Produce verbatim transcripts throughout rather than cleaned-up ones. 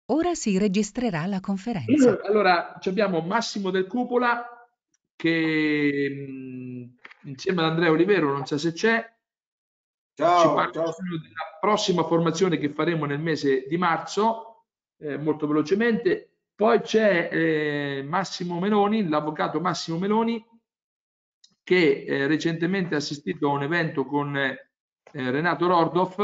Ora si registrerà la conferenza. Allora, ci abbiamo Massimo Del Cupola che mh, insieme ad Andrea Olivero, non so se c'è, ci Ciao, parla ciao. della prossima formazione che faremo nel mese di marzo, eh, molto velocemente. Poi c'è eh, Massimo Meloni, l'avvocato Massimo Meloni, che eh, recentemente ha assistito a un evento con eh, Renato Rordoff,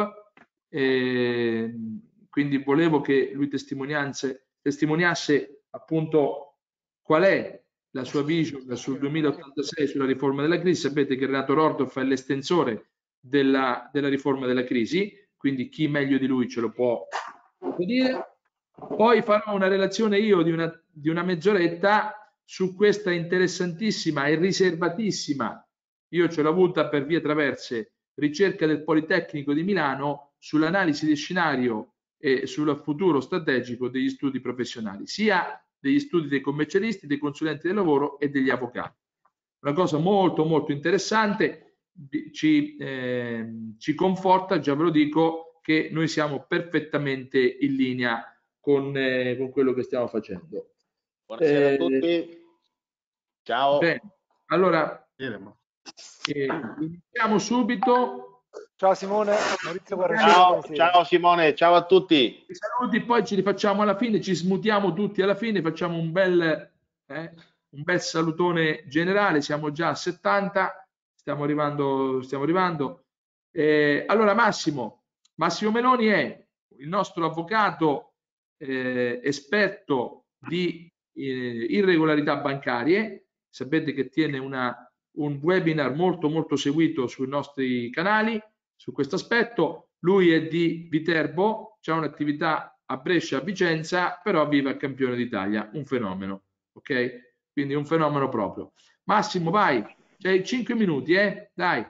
eh, quindi volevo che lui testimoniasse, testimoniasse appunto qual è la sua vision sul duemilaottantasei sulla riforma della crisi. Sapete che Renato Rordoff è l'estensore della, della riforma della crisi, quindi chi meglio di lui ce lo può dire. Poi farò una relazione io di una, di una mezz'oretta su questa interessantissima e riservatissima, io ce l'ho avuta per vie traverse, ricerca del Politecnico di Milano sull'analisi di scenario e sul futuro strategico degli studi professionali, sia degli studi dei commercialisti, dei consulenti del lavoro e degli avvocati. Una cosa molto molto interessante, ci, eh, ci conforta, già ve lo dico, che noi siamo perfettamente in linea con, eh, con quello che stiamo facendo. Buonasera Eh, a tutti. Ciao. Bene, allora eh, iniziamo subito. Ciao Simone, Maurizio Guarragino, Ciao, buonasera. ciao Simone, ciao a tutti. I saluti, poi ci rifacciamo alla fine, ci smutiamo tutti alla fine, facciamo un bel, eh, un bel salutone generale. Siamo già a settanta, stiamo arrivando. Stiamo arrivando. Eh, allora, Massimo, Massimo Meloni è il nostro avvocato eh, esperto di eh, irregolarità bancarie. Sapete che tiene una, un webinar molto molto seguito sui nostri canali su questo aspetto. Lui è di Viterbo, c'ha un'attività a Brescia, a Vicenza, però vive a Campione d'Italia, un fenomeno, ok? Quindi un fenomeno proprio. Massimo, vai, c'hai cinque minuti, eh? Dai.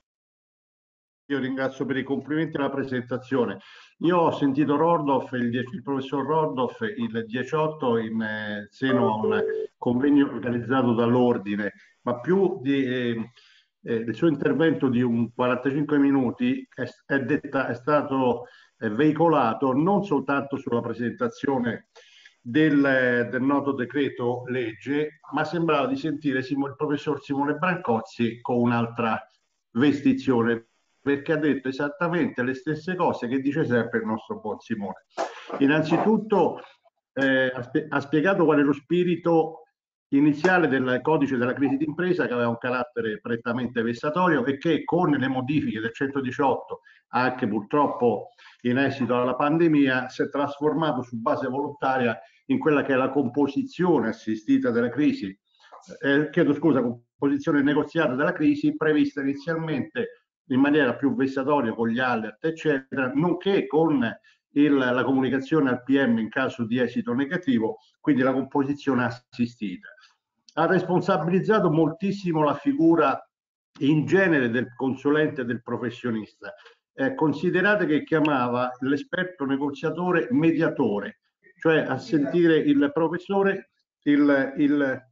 Io ringrazio per i complimenti alla presentazione. Io ho sentito Rordoff, il, il professor Rordoff, il diciotto in eh, seno a un convegno organizzato dall'Ordine, ma più di, eh, eh, del suo intervento di un quarantacinque minuti è, è, detta, è stato eh, veicolato non soltanto sulla presentazione del, del noto decreto legge, ma sembrava di sentire Simo, il professor Simone Brancozzi con un'altra vestizione, perché ha detto esattamente le stesse cose che dice sempre il nostro buon Simone. Innanzitutto eh, ha, spie- ha spiegato qual è lo spirito iniziale del codice della crisi d'impresa, che aveva un carattere prettamente vessatorio e che con le modifiche del centodiciotto, anche purtroppo in esito alla pandemia, si è trasformato su base volontaria in quella che è la composizione assistita della crisi, eh, chiedo scusa, composizione negoziata della crisi prevista inizialmente in maniera più vessatoria con gli alert, eccetera, nonché con il, la comunicazione al P M in caso di esito negativo, quindi la composizione assistita. Ha responsabilizzato moltissimo la figura in genere del consulente e del professionista. Eh, considerate che chiamava l'esperto negoziatore mediatore, cioè a sentire il professore, il, il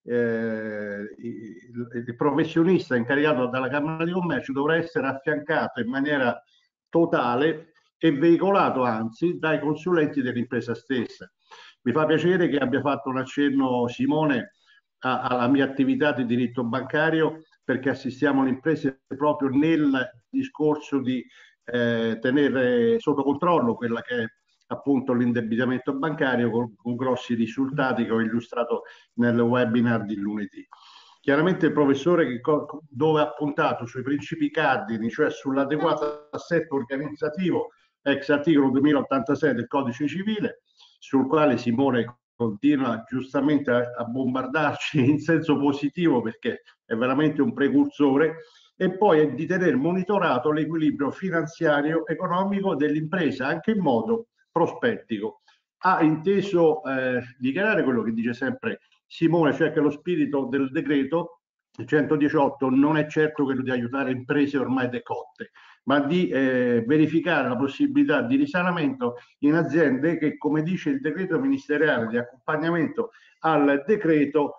eh, il, il professionista incaricato dalla Camera di Commercio dovrà essere affiancato in maniera totale e veicolato anzi dai consulenti dell'impresa stessa. Mi fa piacere che abbia fatto un accenno Simone a, alla mia attività di diritto bancario, perché assistiamo le imprese proprio nel discorso di eh, tenere sotto controllo quella che è appunto l'indebitamento bancario con, con grossi risultati che ho illustrato nel webinar di lunedì. Chiaramente il professore che, dove ha puntato sui principi cardini, cioè sull'adeguato assetto organizzativo ex articolo duemilaottantasei del Codice Civile, sul quale Simone continua giustamente a, a bombardarci in senso positivo perché è veramente un precursore, e poi è di tenere monitorato l'equilibrio finanziario economico dell'impresa anche in modo prospettico. Ha inteso eh, dichiarare quello che dice sempre Simone, cioè che lo spirito del decreto centodiciotto non è certo quello di aiutare imprese ormai decotte, ma di eh, verificare la possibilità di risanamento in aziende che, come dice il decreto ministeriale di accompagnamento al decreto,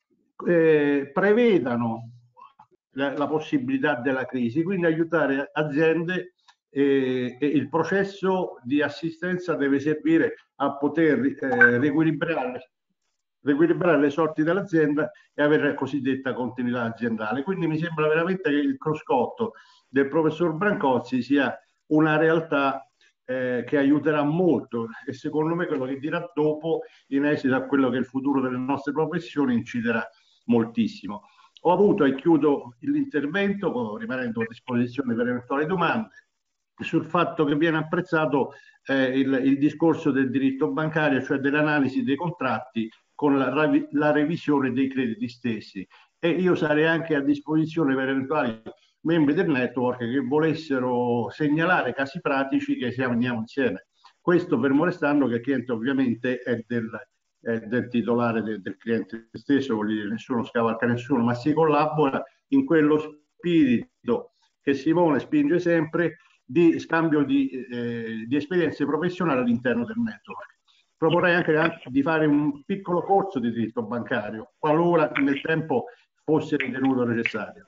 eh, prevedano la, la possibilità della crisi, quindi aiutare aziende e, e il processo di assistenza deve servire a poter eh, riequilibrare, riequilibrare le sorti dell'azienda e avere la cosiddetta continuità aziendale. Quindi mi sembra veramente che il cruscotto del professor Brancozzi sia una realtà eh, che aiuterà molto, e secondo me quello che dirà dopo, in esito a quello che è il futuro delle nostre professioni, inciderà moltissimo. Ho avuto e chiudo l'intervento rimanendo a disposizione per eventuali domande sul fatto che viene apprezzato eh, il, il discorso del diritto bancario, cioè dell'analisi dei contratti con la, la revisione dei crediti stessi, e io sarei anche a disposizione per eventuali membri del network che volessero segnalare casi pratici che esaminiamo insieme. Questo fermo restando che il cliente ovviamente è del, è del titolare de, del cliente stesso, vuol dire nessuno scavalca nessuno, ma si collabora in quello spirito che Simone spinge sempre di scambio di, eh, di esperienze professionali all'interno del network. Proporrei anche, anche di fare un piccolo corso di diritto bancario, qualora nel tempo fosse ritenuto necessario.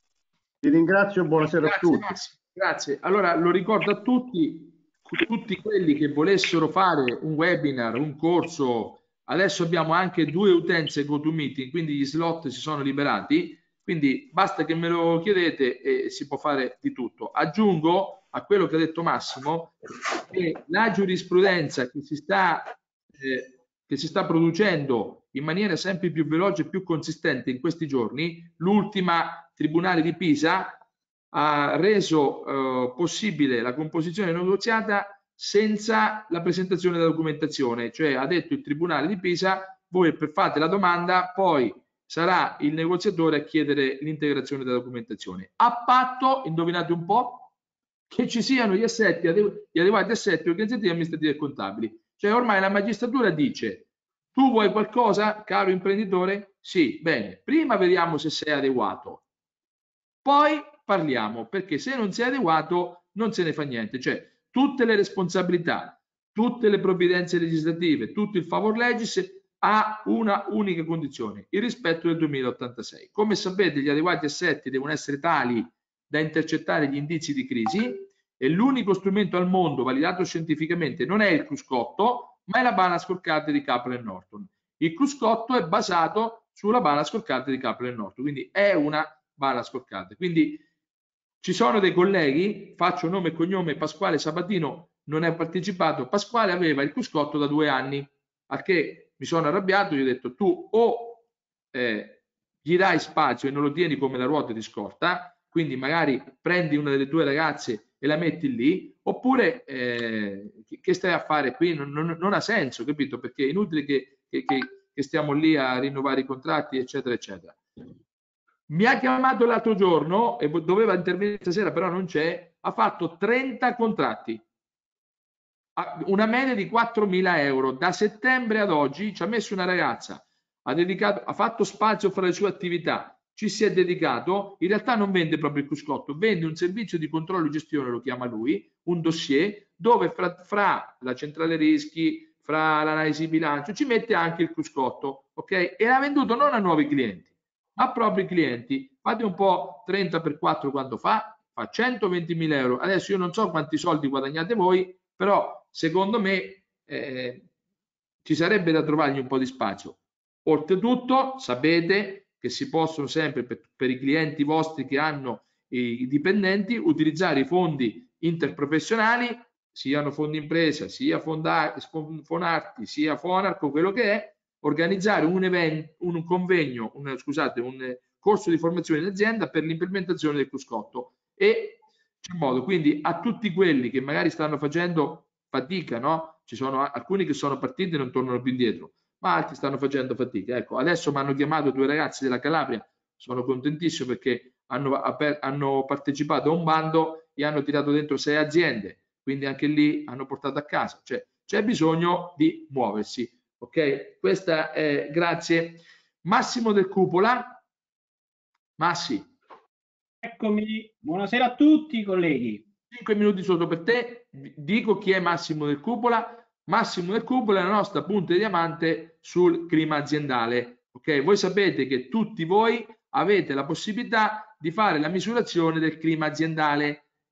Vi ringrazio e buonasera Grazie, a tutti. Massimo. Grazie. Allora lo ricordo a tutti, tutti quelli che volessero fare un webinar, un corso, adesso abbiamo anche due utenze GoToMeeting, quindi gli slot si sono liberati, quindi basta che me lo chiedete e si può fare di tutto. Aggiungo a quello che ha detto Massimo che la giurisprudenza che si sta, eh, che si sta producendo in maniera sempre più veloce e più consistente in questi giorni, l'ultima Tribunale di Pisa ha reso eh, possibile la composizione negoziata senza la presentazione della documentazione, cioè ha detto il Tribunale di Pisa: voi fate la domanda, poi sarà il negoziatore a chiedere l'integrazione della documentazione, a patto, indovinate un po', che ci siano gli assetti, gli adeguati assetti organizzativi, amministrativi e contabili. Cioè ormai la magistratura dice: tu vuoi qualcosa, caro imprenditore? Sì, bene, prima vediamo se sei adeguato, poi parliamo, perché se non sei adeguato non se ne fa niente. Cioè tutte le responsabilità, tutte le provvidenze legislative, tutto il favor legis ha una unica condizione: il rispetto del duemilaottantasei. Come sapete, gli adeguati assetti devono essere tali da intercettare gli indizi di crisi, e l'unico strumento al mondo validato scientificamente non è il cruscotto, ma è la Balanced Scorecard di Kaplan e Norton. Il cruscotto è basato sulla Balanced Scorecard di Kaplan e Norton, quindi è una Balanced Scorecard. Quindi ci sono dei colleghi, faccio nome e cognome, Pasquale Sabatino non è partecipato. Pasquale aveva il cruscotto da due anni, al che mi sono arrabbiato, gli ho detto: tu o eh, gli dai spazio e non lo tieni come la ruota di scorta, quindi magari prendi una delle tue ragazze e la metti lì, oppure eh, che stai a fare qui? Non, non, non ha senso, capito? Perché è inutile che, che, che, che stiamo lì a rinnovare i contratti, eccetera, eccetera. Mi ha chiamato l'altro giorno e doveva intervenire stasera, però non c'è. Ha fatto trenta contratti, una media di quattromila euro. Da settembre ad oggi ci ha messo una ragazza, ha, dedicato, ha fatto spazio fra le sue attività, ci si è dedicato. In realtà non vende proprio il cruscotto, vende un servizio di controllo e gestione, lo chiama lui, un dossier dove fra, fra la centrale rischi, fra l'analisi bilancio, ci mette anche il cruscotto, ok? E l'ha venduto non a nuovi clienti, ma a propri clienti. Fate un po' trenta per quattro quanto fa? Fa centoventimila euro. Adesso io non so quanti soldi guadagnate voi, però secondo me eh, ci sarebbe da trovargli un po' di spazio. Oltretutto sapete che si possono sempre, per, per i clienti vostri che hanno i, i dipendenti, utilizzare i fondi interprofessionali, siano fondi impresa, sia Fonarti, sia Fonarco, quello che è, organizzare un evento, un convegno, un, scusate, un corso di formazione in azienda per l'implementazione del cruscotto. E c'è modo, quindi a tutti quelli che magari stanno facendo fatica, no? Ci sono alcuni che sono partiti e non tornano più indietro, ma altri stanno facendo fatica. Ecco, adesso mi hanno chiamato due ragazzi della Calabria, sono contentissimo perché hanno, hanno partecipato a un bando e hanno tirato dentro sei aziende, quindi anche lì hanno portato a casa. Cioè c'è bisogno di muoversi. Ok, questa è, grazie. Massimo del Cupola. Massi. Eccomi, buonasera a tutti colleghi. cinque minuti solo per te. Dico chi è Massimo del Cupola. Massimo del Cupola è la nostra punta di diamante sul clima aziendale. Ok, voi sapete che tutti voi avete la possibilità di fare la misurazione del clima aziendale.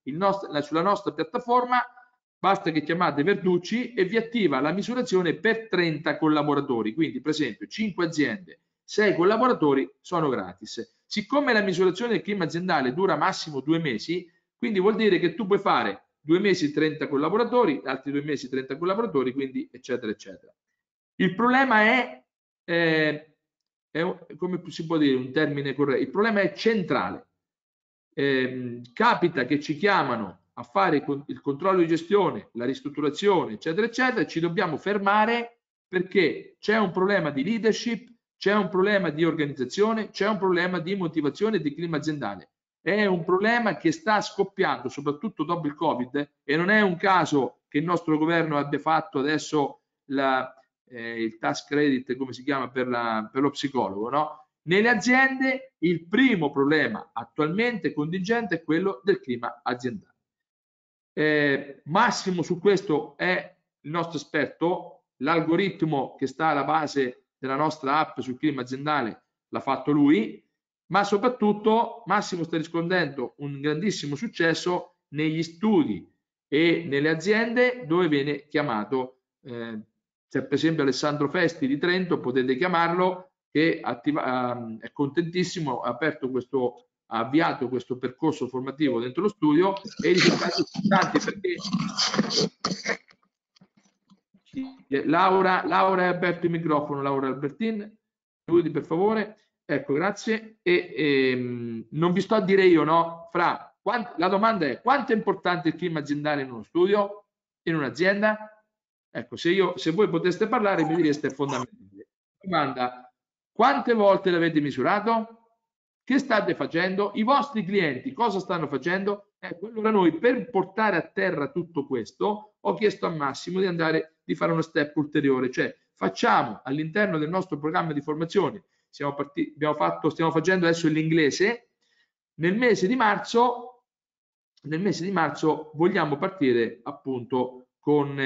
il nostro, sulla nostra piattaforma, basta che chiamate Verducci e vi attiva la misurazione per trenta collaboratori. Quindi, per esempio, cinque aziende, sei collaboratori sono gratis. Siccome la misurazione del clima aziendale dura massimo due mesi, quindi vuol dire che tu puoi fare due mesi trenta collaboratori, altri due mesi trenta collaboratori, quindi eccetera, eccetera. Il problema è, eh, è come si può dire un termine corretto, il problema è centrale. Eh, capita che ci chiamano a fare il controllo di gestione, la ristrutturazione, eccetera, eccetera, e ci dobbiamo fermare perché c'è un problema di leadership, c'è un problema di organizzazione, c'è un problema di motivazione e di clima aziendale. È un problema che sta scoppiando soprattutto dopo il Covid e non è un caso che il nostro governo abbia fatto adesso la, eh, il tax credit, come si chiama, per, la, per lo psicologo, no? Nelle aziende il primo problema attualmente contingente è quello del clima aziendale. Eh, Massimo su questo è il nostro esperto, l'algoritmo che sta alla base della nostra app sul clima aziendale l'ha fatto lui, ma soprattutto Massimo sta riscuotendo un grandissimo successo negli studi e nelle aziende dove viene chiamato. Eh, c'è per esempio Alessandro Festi di Trento, potete chiamarlo, che attiva, uh, è contentissimo, ha aperto questo, ha avviato questo percorso formativo dentro lo studio e i risultati sono tanti perché Laura, Laura ha aperto il microfono, Laura Albertin, aiuti per favore. Ecco, grazie. E, e, non vi sto a dire io, no? Fra, quant, la domanda è: quanto è importante il clima aziendale in uno studio, in un'azienda? Ecco, se, io, se voi poteste parlare mi direste fondamentale. Domanda: quante volte l'avete misurato? Che state facendo? I vostri clienti cosa stanno facendo? Ecco, allora noi per portare a terra tutto questo ho chiesto a Massimo di andare, di fare uno step ulteriore, cioè facciamo all'interno del nostro programma di formazione. Siamo partiti, abbiamo fatto, stiamo facendo adesso l'inglese. Nel mese di marzo, nel mese di marzo vogliamo partire appunto con,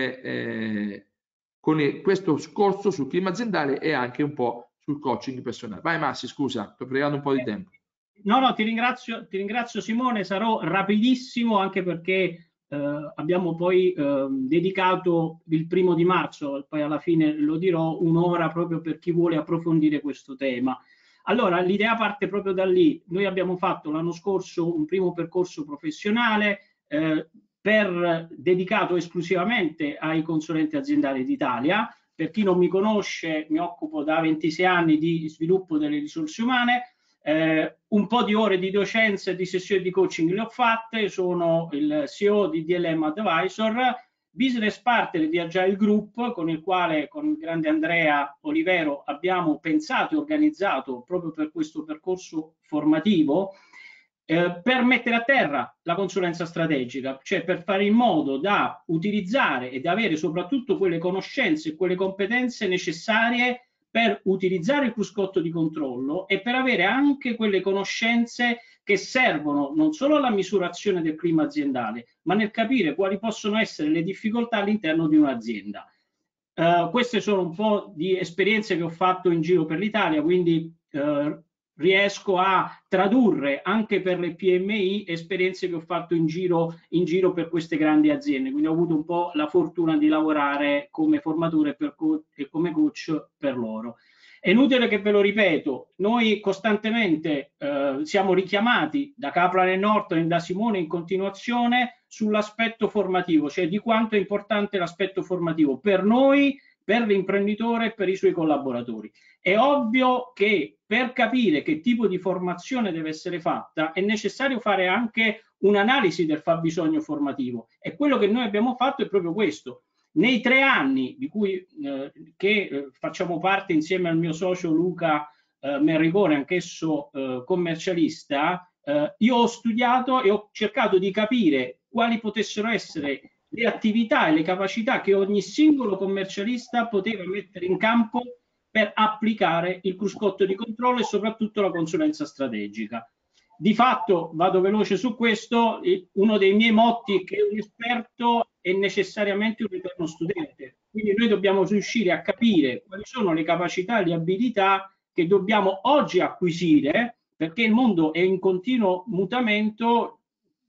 eh, con questo corso sul clima aziendale e anche un po' sul coaching personale. Vai Massi, scusa, ti ho pregato un po' di tempo. No, no, ti ringrazio, ti ringrazio Simone, sarò rapidissimo anche perché eh, abbiamo poi eh, dedicato il primo di marzo, poi alla fine lo dirò, un'ora proprio per chi vuole approfondire questo tema. Allora, l'idea parte proprio da lì. Noi abbiamo fatto l'anno scorso un primo percorso professionale eh, per, dedicato esclusivamente ai consulenti aziendali d'Italia. Per chi non mi conosce, mi occupo da ventisei anni di sviluppo delle risorse umane. Eh, un po' di ore di docenza e di sessioni di coaching le ho fatte, sono il C E O di D L M Advisor, business partner di Agile Group, con il quale, con il grande Andrea Olivero, abbiamo pensato e organizzato proprio per questo percorso formativo eh, per mettere a terra la consulenza strategica, cioè per fare in modo da utilizzare ed avere soprattutto quelle conoscenze e quelle competenze necessarie per utilizzare il cruscotto di controllo e per avere anche quelle conoscenze che servono non solo alla misurazione del clima aziendale, ma nel capire quali possono essere le difficoltà all'interno di un'azienda. Uh, queste sono un po' di esperienze che ho fatto in giro per l'Italia, quindi uh, riesco a tradurre anche per le P M I esperienze che ho fatto in giro, in giro per queste grandi aziende. Quindi ho avuto un po' la fortuna di lavorare come formatore per co- e come coach per loro. È inutile che ve lo ripeto, noi costantemente eh, siamo richiamati da Kaplan e Norton e da Simone in continuazione sull'aspetto formativo, cioè di quanto è importante l'aspetto formativo per noi, per l'imprenditore e per i suoi collaboratori. È ovvio che per capire che tipo di formazione deve essere fatta è necessario fare anche un'analisi del fabbisogno formativo e quello che noi abbiamo fatto è proprio questo. Nei tre anni di cui eh, che eh, facciamo parte insieme al mio socio Luca eh, Merricone, anch'esso eh, commercialista, eh, io ho studiato e ho cercato di capire quali potessero essere le attività e le capacità che ogni singolo commercialista poteva mettere in campo per applicare il cruscotto di controllo e soprattutto la consulenza strategica. Di fatto, vado veloce su questo, uno dei miei motti è che un esperto è necessariamente un eterno studente. Quindi noi dobbiamo riuscire a capire quali sono le capacità e le abilità che dobbiamo oggi acquisire, perché il mondo è in continuo mutamento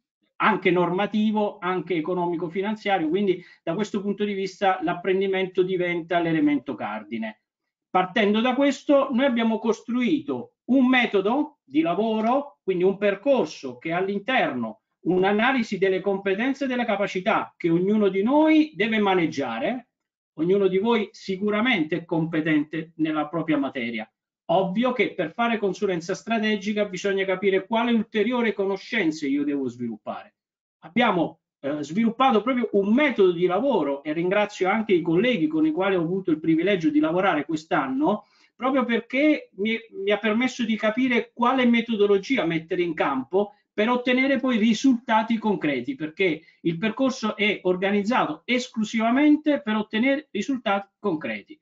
anche normativo, anche economico-finanziario, quindi da questo punto di vista l'apprendimento diventa l'elemento cardine. Partendo da questo, noi abbiamo costruito un metodo di lavoro, quindi un percorso che all'interno un'analisi delle competenze e delle capacità che ognuno di noi deve maneggiare. Ognuno di voi sicuramente è competente nella propria materia. Ovvio che per fare consulenza strategica bisogna capire quale ulteriore conoscenze io devo sviluppare. Abbiamo eh, sviluppato proprio un metodo di lavoro, e ringrazio anche i colleghi con i quali ho avuto il privilegio di lavorare quest'anno, proprio perché mi, mi ha permesso di capire quale metodologia mettere in campo per ottenere poi risultati concreti, perché il percorso è organizzato esclusivamente per ottenere risultati concreti.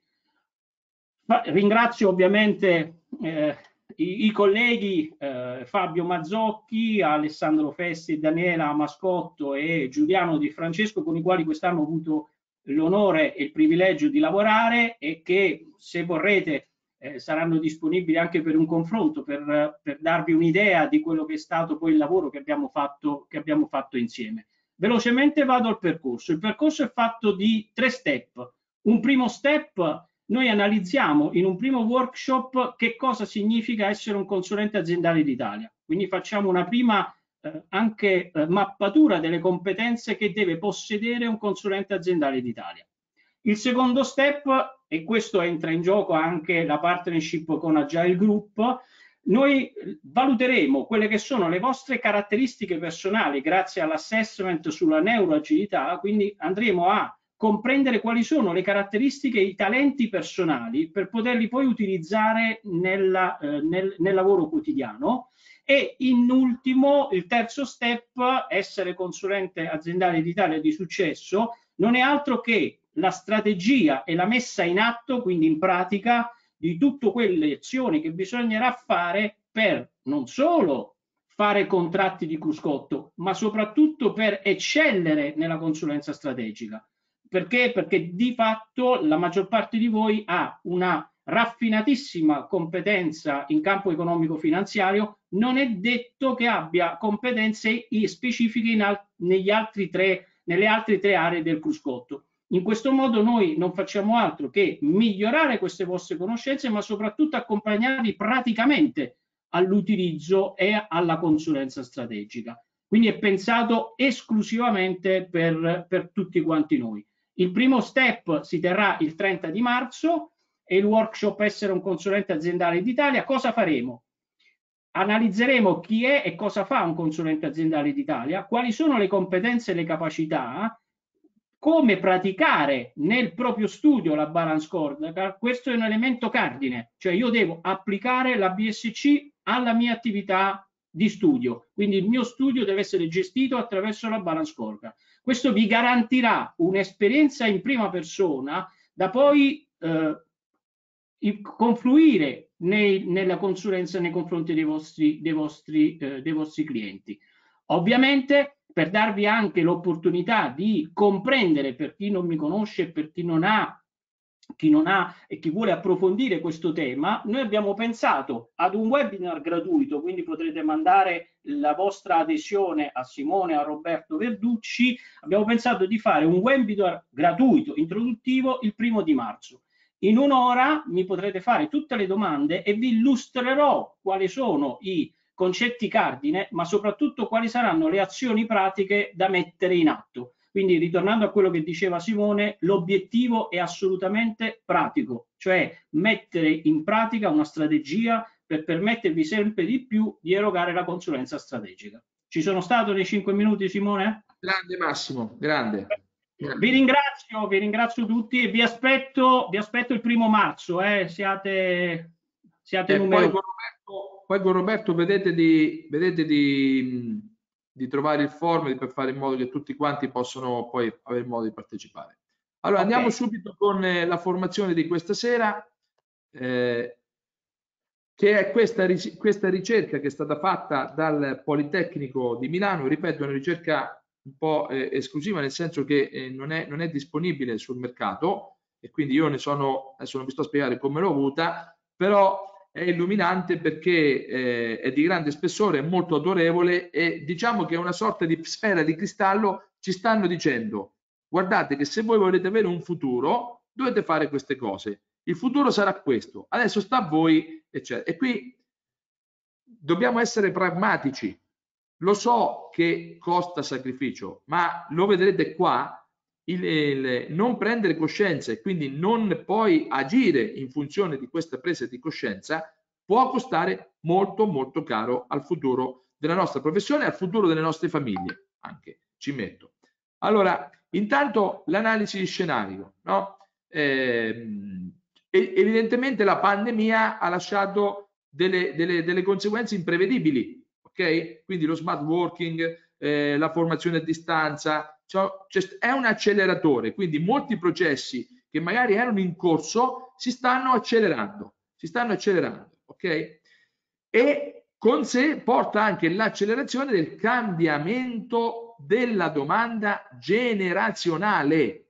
Ma ringrazio ovviamente eh, i, i colleghi eh, Fabio Mazzocchi, Alessandro Fessi, Daniela Mascotto e Giuliano Di Francesco, con i quali quest'anno ho avuto l'onore e il privilegio di lavorare, e che, se vorrete, Eh, saranno disponibili anche per un confronto, per, per darvi un'idea di quello che è stato poi il lavoro che abbiamo fatto, che abbiamo fatto insieme. Velocemente vado al percorso. Il percorso è fatto di tre step. Un primo step, noi analizziamo in un primo workshop che cosa significa essere un consulente aziendale d'Italia. Quindi facciamo una prima eh, anche eh, mappatura delle competenze che deve possedere un consulente aziendale d'Italia. Il secondo step, e questo entra in gioco anche la partnership con Agile Group, noi valuteremo quelle che sono le vostre caratteristiche personali grazie all'assessment sulla neuroagilità, quindi andremo a comprendere quali sono le caratteristiche e i talenti personali per poterli poi utilizzare nella, eh, nel, nel lavoro quotidiano. E in ultimo, il terzo step, essere consulente aziendale d'Italia di successo, non è altro che la strategia e la messa in atto, quindi in pratica, di tutte quelle azioni che bisognerà fare per non solo fare contratti di cruscotto, ma soprattutto per eccellere nella consulenza strategica. Perché? Perché di fatto la maggior parte di voi ha una raffinatissima competenza in campo economico-finanziario, non è detto che abbia competenze specifiche in al negli altri tre, nelle altre tre aree del cruscotto. In questo modo noi non facciamo altro che migliorare queste vostre conoscenze, ma soprattutto accompagnarvi praticamente all'utilizzo e alla consulenza strategica. Quindi è pensato esclusivamente per, per tutti quanti noi. Il primo step si terrà il trenta di marzo, e il workshop Essere un consulente aziendale d'Italia. Cosa faremo? Analizzeremo chi è e cosa fa un consulente aziendale d'Italia, quali sono le competenze e le capacità, come praticare nel proprio studio la balance scorecard. Questo è un elemento cardine, cioè io devo applicare la B S C alla mia attività di studio, quindi il mio studio deve essere gestito attraverso la balance scorecard. Questo vi garantirà un'esperienza in prima persona da poi eh, confluire nei, nella consulenza nei confronti dei vostri, dei vostri, eh, dei vostri clienti. Ovviamente, per darvi anche l'opportunità di comprendere, per chi non mi conosce, per chi non ha, chi non ha e chi vuole approfondire questo tema, noi abbiamo pensato ad un webinar gratuito, quindi potrete mandare la vostra adesione a Simone e a Roberto Verducci. Abbiamo pensato di fare un webinar gratuito introduttivo il primo di marzo. In un'ora mi potrete fare tutte le domande e vi illustrerò quali sono i concetti cardine, ma soprattutto quali saranno le azioni pratiche da mettere in atto. Quindi, ritornando a quello che diceva Simone, l'obiettivo è assolutamente pratico, cioè mettere in pratica una strategia per permettervi sempre di più di erogare la consulenza strategica. Ci sono stato nei cinque minuti, Simone? Grande Massimo, grande. Vi ringrazio, vi ringrazio tutti e vi aspetto, vi aspetto il primo marzo, eh, siate, siate e numerosi. Poi con Roberto, poi con Roberto vedete di, vedete di, di trovare il form per fare in modo che tutti quanti possano poi avere modo di partecipare. Allora, okay. Andiamo subito con eh, la formazione di questa sera, eh, che è questa, questa ricerca che è stata fatta dal Politecnico di Milano. Ripeto, è una ricerca un po' eh, esclusiva, nel senso che eh, non, è, non è disponibile sul mercato, e quindi io ne sono, adesso non vi sto a spiegare come l'ho avuta, però è illuminante perché eh, è di grande spessore, è molto autorevole e diciamo che è una sorta di sfera di cristallo. Ci stanno dicendo: guardate che se voi volete avere un futuro dovete fare queste cose, il futuro sarà questo, adesso sta a voi, eccetera. E qui dobbiamo essere pragmatici. Lo so che costa sacrificio, ma lo vedrete qua, il, il non prendere coscienza e quindi non poi agire in funzione di questa presa di coscienza può costare molto molto caro al futuro della nostra professione, al futuro delle nostre famiglie anche, ci metto. Allora, intanto l'analisi di scenario, no? Eh, evidentemente la pandemia ha lasciato delle, delle, delle conseguenze imprevedibili. Okay? Quindi lo smart working, eh, la formazione a distanza, cioè, è un acceleratore, quindi molti processi che magari erano in corso si stanno accelerando, si stanno accelerando, ok? E con sé porta anche l'accelerazione del cambiamento della domanda generazionale.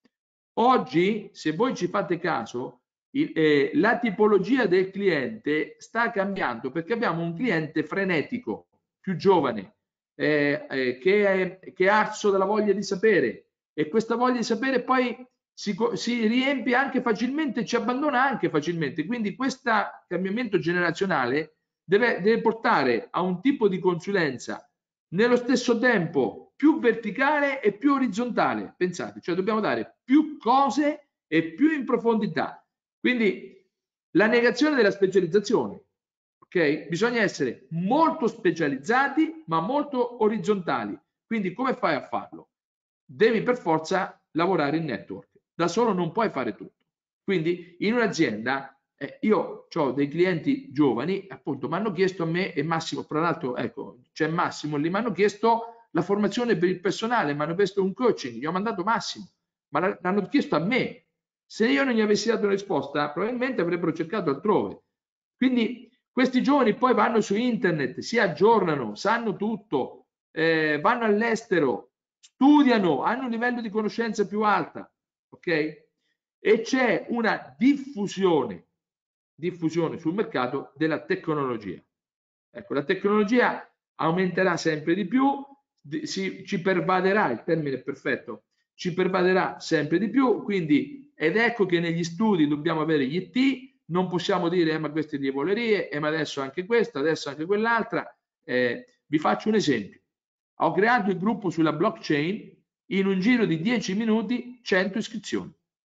Oggi, se voi ci fate caso, Il, eh, la tipologia del cliente sta cambiando perché abbiamo un cliente frenetico, più giovane, eh, eh, che, è, che è arso dalla voglia di sapere, e questa voglia di sapere poi si, si riempie anche facilmente, ci abbandona anche facilmente. Quindi questo cambiamento generazionale deve, deve portare a un tipo di consulenza nello stesso tempo più verticale e più orizzontale. Pensate, cioè dobbiamo dare più cose e più in profondità. Quindi la negazione della specializzazione, ok? Bisogna essere molto specializzati ma molto orizzontali. Quindi come fai a farlo? Devi per forza lavorare in network. Da solo non puoi fare tutto. Quindi in un'azienda, eh, io ho dei clienti giovani, appunto, mi hanno chiesto a me e Massimo, tra l'altro, ecco, c'è Massimo lì, mi hanno chiesto la formazione per il personale, mi hanno chiesto un coaching, gli ho mandato Massimo, ma l'hanno chiesto a me. Se io non gli avessi dato una risposta, probabilmente avrebbero cercato altrove. Quindi questi giovani poi vanno su internet, si aggiornano, sanno tutto, eh, vanno all'estero, studiano, hanno un livello di conoscenza più alta, ok? E c'è una diffusione, diffusione sul mercato della tecnologia. Ecco, la tecnologia aumenterà sempre di più, si, ci pervaderà, il termine è perfetto, ci pervaderà sempre di più, quindi ed ecco che negli studi dobbiamo avere gli I T, non possiamo dire eh, ma queste diavolerie, eh, ma adesso anche questa, adesso anche quell'altra. Eh, vi faccio un esempio. Ho creato il gruppo sulla blockchain, in un giro di dieci minuti cento iscrizioni.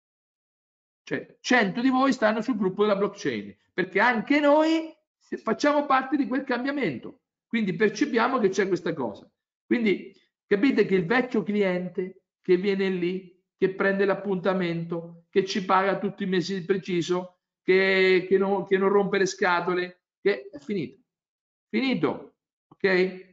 Cioè cento di voi stanno sul gruppo della blockchain, perché anche noi facciamo parte di quel cambiamento. Quindi percepiamo che c'è questa cosa. Quindi capite che il vecchio cliente che viene lì, che prende l'appuntamento, che ci paga tutti i mesi preciso, che, che, non, che non rompe le scatole, che è finito. Finito, ok?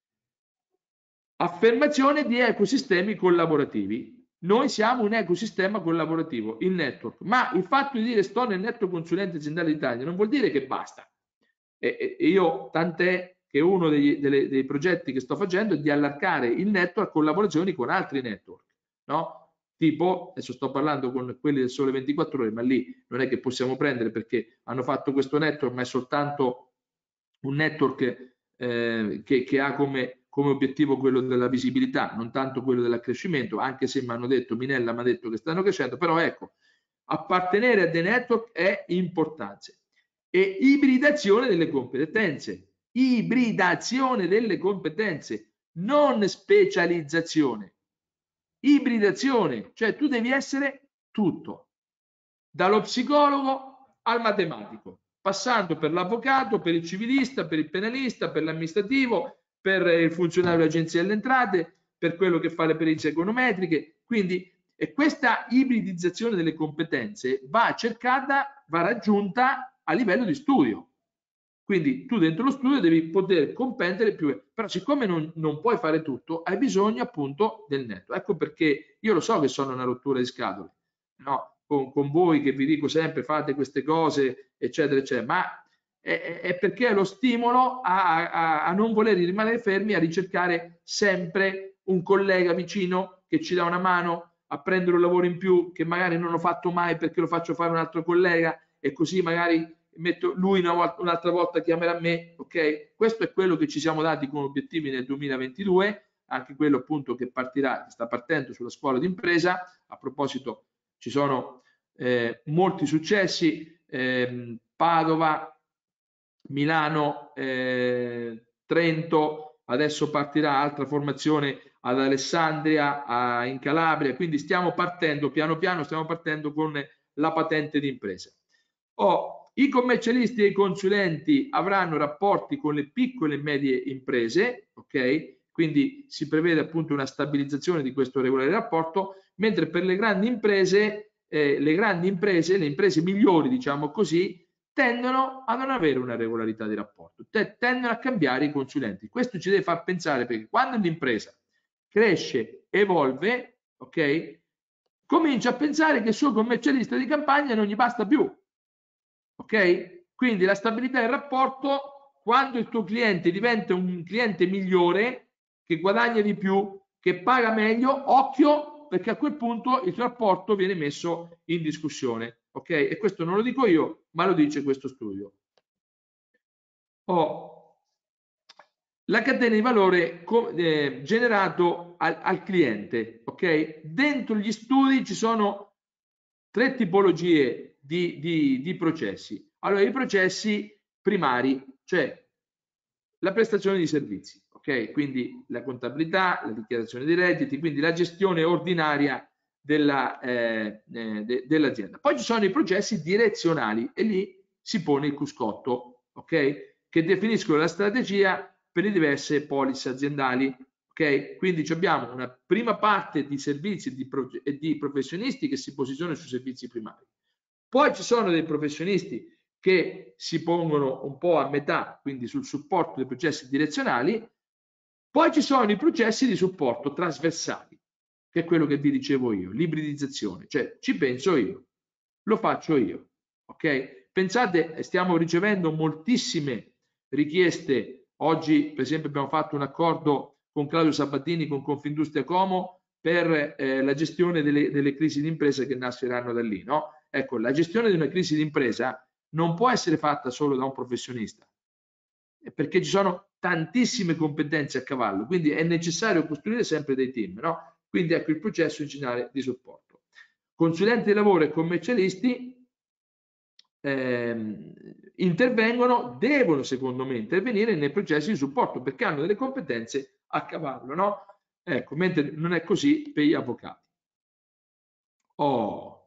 Affermazione di ecosistemi collaborativi. Noi siamo un ecosistema collaborativo, il network, ma il fatto di dire sto nel network consulente aziendale d'Italia non vuol dire che basta. E, e io, tant'è che uno degli, delle, dei progetti che sto facendo è di allargare il network a collaborazioni con altri network, no? Tipo, adesso sto parlando con quelli del Sole ventiquattro Ore, ma lì non è che possiamo prendere perché hanno fatto questo network, ma è soltanto un network eh, che, che ha come, come obiettivo quello della visibilità, non tanto quello dell'accrescimento, anche se mi hanno detto, Minella mi ha detto che stanno crescendo, però ecco, appartenere a dei network è importante. E ibridazione delle competenze, ibridazione delle competenze, non specializzazione. Ibridazione, cioè tu devi essere tutto, dallo psicologo al matematico, passando per l'avvocato, per il civilista, per il penalista, per l'amministrativo, per il funzionario dell'agenzia delle entrate, per quello che fa le perizie econometriche. Quindi e questa ibridizzazione delle competenze va cercata, va raggiunta a livello di studio. Quindi tu dentro lo studio devi poter comprendere più, però siccome non, non puoi fare tutto, hai bisogno appunto del netto. Ecco perché io lo so che sono una rottura di scatole, no? Con, con voi che vi dico sempre fate queste cose, eccetera, eccetera, ma è, è perché è lo stimolo a, a, a non voler rimanere fermi, a ricercare sempre un collega vicino che ci dà una mano a prendere un lavoro in più che magari non ho fatto mai perché lo faccio fare un altro collega, e così magari metto lui una volta, un'altra volta chiamerà me, ok? Questo è quello che ci siamo dati come obiettivi nel duemilaventidue, anche quello appunto che partirà, che sta partendo sulla scuola d'impresa. A proposito, ci sono eh, molti successi, eh, Padova, Milano, eh, Trento, adesso partirà altra formazione ad Alessandria, a, in Calabria, quindi stiamo partendo piano piano, stiamo partendo con la patente di impresa. Oh, i commercialisti e i consulenti avranno rapporti con le piccole e medie imprese, ok? Quindi si prevede appunto una stabilizzazione di questo regolare rapporto, mentre per le grandi imprese, eh, le grandi imprese, le imprese migliori, diciamo così, tendono a non avere una regolarità di rapporto, tendono a cambiare i consulenti. Questo ci deve far pensare, perché quando l'impresa cresce, evolve, ok? Comincia a pensare che il suo commercialista di campagna non gli basta più, ok? Quindi la stabilità del rapporto, quando il tuo cliente diventa un cliente migliore, che guadagna di più, che paga meglio, occhio, perché a quel punto il tuo rapporto viene messo in discussione, ok? E questo non lo dico io, ma lo dice questo studio. Oh, la catena di valore eh, generato al, al cliente, ok? Dentro gli studi ci sono tre tipologie di, di, di processi. Allora, i processi primari, cioè la prestazione di servizi, ok? Quindi la contabilità, la dichiarazione dei redditi, quindi la gestione ordinaria della, eh, eh, de, dell'azienda. Poi ci sono i processi direzionali e lì si pone il cruscotto, ok? Che definiscono la strategia per le diverse polizze aziendali, ok? Quindi abbiamo una prima parte di servizi e di, e di professionisti che si posizionano sui servizi primari. Poi ci sono dei professionisti che si pongono un po' a metà, quindi sul supporto dei processi direzionali. Poi ci sono i processi di supporto trasversali, che è quello che vi dicevo io, l'ibridizzazione, cioè ci penso io, lo faccio io, ok? Pensate, stiamo ricevendo moltissime richieste. Oggi, per esempio, abbiamo fatto un accordo con Claudio Sabatini, con Confindustria Como, per eh, la gestione delle, delle crisi d'impresa che nasceranno da lì, no? Ecco, la gestione di una crisi d'impresa non può essere fatta solo da un professionista, perché ci sono tantissime competenze a cavallo, quindi è necessario costruire sempre dei team, no? Quindi ecco il processo in generale di supporto. Consulenti di lavoro e commercialisti ehm, intervengono, devono secondo me intervenire nei processi di supporto perché hanno delle competenze a cavallo, no? Ecco, mentre non è così per gli avvocati. Oh.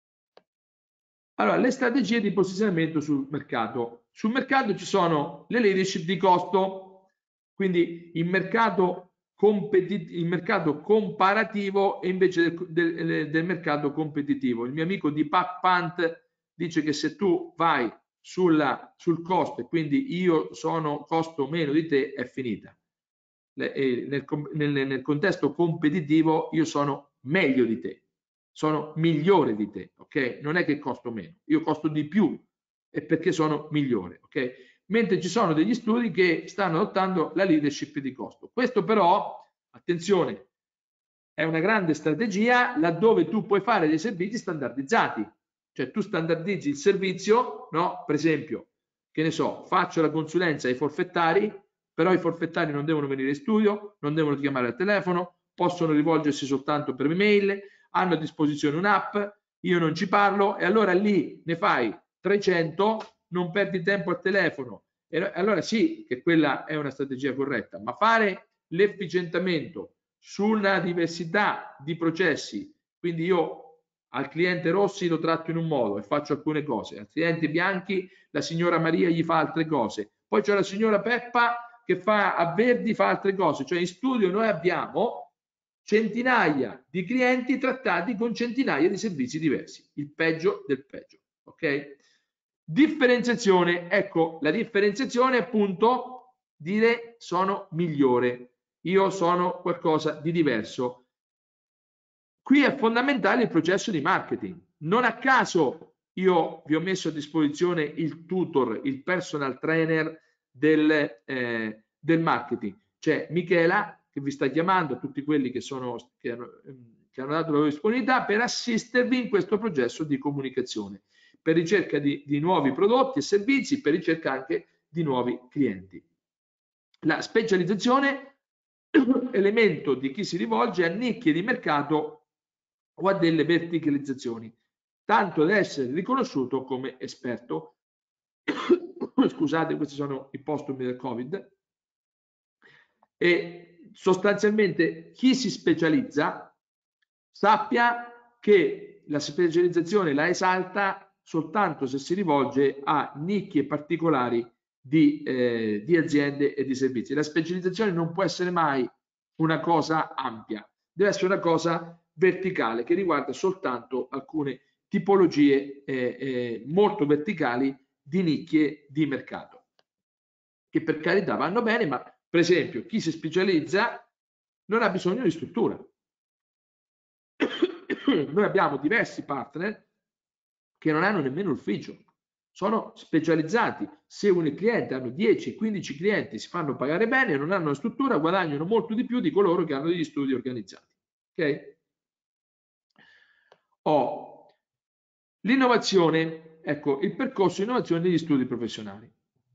Allora, le strategie di posizionamento sul mercato. Sul mercato ci sono le leadership di costo, quindi il mercato, il mercato comparativo e invece del, del, del mercato competitivo. Il mio amico di PackPant dice che se tu vai sulla, sul costo e quindi io sono costo meno di te, è finita. Le, nel, nel, nel contesto competitivo io sono meglio di te. Sono migliore di te, ok? Non è che costo meno, io costo di più e perché sono migliore, ok? Mentre ci sono degli studi che stanno adottando la leadership di costo. Questo però, attenzione, è una grande strategia laddove tu puoi fare dei servizi standardizzati, cioè tu standardizzi il servizio, no? Per esempio, che ne so, faccio la consulenza ai forfettari, però i forfettari non devono venire in studio, non devono chiamare al telefono, possono rivolgersi soltanto per email, hanno a disposizione un'app, io non ci parlo e allora lì ne fai trecento, non perdi tempo al telefono. E allora sì che quella è una strategia corretta, ma fare l'efficientamento su una diversità di processi, quindi io al cliente Rossi lo tratto in un modo e faccio alcune cose, al cliente Bianchi la signora Maria gli fa altre cose, poi c'è la signora Peppa che fa a Verdi fa altre cose, cioè in studio noi abbiamo centinaia di clienti trattati con centinaia di servizi diversi, il peggio del peggio, ok? Differenziazione, ecco, la differenziazione è appunto dire sono migliore, io sono qualcosa di diverso. Qui è fondamentale il processo di marketing, non a caso io vi ho messo a disposizione il tutor, il personal trainer del, eh, del marketing, c'è Michela che vi sta chiamando, a tutti quelli che, sono, che, hanno, che hanno dato la loro disponibilità per assistervi in questo processo di comunicazione. per ricerca di, di nuovi prodotti e servizi, per ricerca anche di nuovi clienti. La specializzazione è elemento di chi si rivolge a nicchie di mercato o a delle verticalizzazioni, tanto da essere riconosciuto come esperto. Scusate, questi sono i postumi del Covid. E sostanzialmente chi si specializza sappia che la specializzazione la esalta soltanto se si rivolge a nicchie particolari di, eh, di aziende e di servizi. La specializzazione non può essere mai una cosa ampia, deve essere una cosa verticale che riguarda soltanto alcune tipologie eh, eh, molto verticali di nicchie di mercato, che per carità vanno bene, ma per esempio chi si specializza non ha bisogno di struttura. Noi abbiamo diversi partner che non hanno nemmeno ufficio, sono specializzati, seguono il cliente, hanno dieci quindici clienti, si fanno pagare bene, non hanno una struttura, guadagnano molto di più di coloro che hanno degli studi organizzati. Ok? Oh. L'innovazione, ecco, il percorso di innovazione degli studi professionali.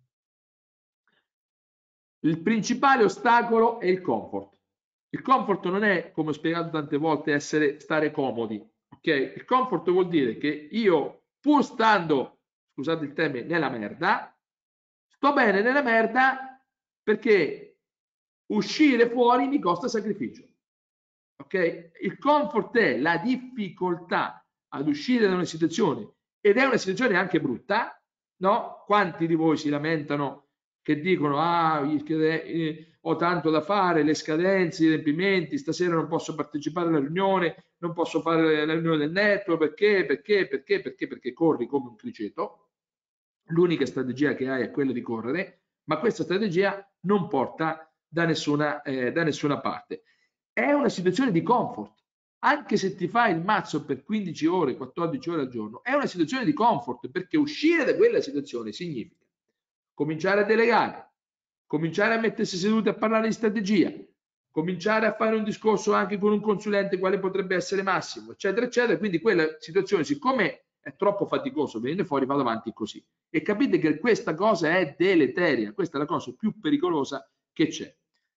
Il principale ostacolo è il comfort. Il comfort non è, come ho spiegato tante volte, essere stare comodi. Ok? Il comfort vuol dire che io, pur stando, scusate il termine, nella merda, sto bene nella merda perché uscire fuori mi costa sacrificio. Ok? Il comfort è la difficoltà ad uscire da una situazione, ed è una situazione anche brutta, no? Quanti di voi si lamentano che dicono ah, eh, ho tanto da fare, le scadenze, i riempimenti, stasera non posso partecipare alla riunione, non posso fare la riunione del network, perché, perché, perché, perché, perché corri come un criceto. L'unica strategia che hai è quella di correre, ma questa strategia non porta da nessuna, eh, da nessuna parte. È una situazione di comfort, anche se ti fai il mazzo per quindici ore, quattordici ore al giorno, è una situazione di comfort, perché uscire da quella situazione significa cominciare a delegare, cominciare a mettersi seduti a parlare di strategia, cominciare a fare un discorso anche con un consulente quale potrebbe essere Massimo, eccetera, eccetera. Quindi quella situazione, siccome è troppo faticoso venire fuori, vado avanti così. E capite che questa cosa è deleteria, questa è la cosa più pericolosa che c'è.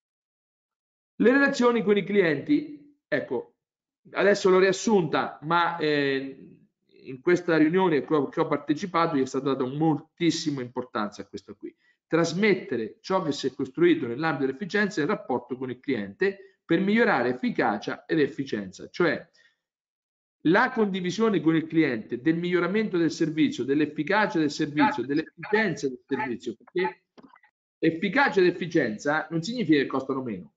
Le relazioni con i clienti, ecco, adesso l'ho riassunta, ma eh, in questa riunione che ho, che ho partecipato gli è stata data moltissima importanza a questo qui. Trasmettere ciò che si è costruito nell'ambito dell'efficienza nel rapporto con il cliente per migliorare efficacia ed efficienza, cioè la condivisione con il cliente del miglioramento del servizio, dell'efficacia del servizio, dell'efficienza del servizio, perché efficacia ed efficienza non significa che costano meno,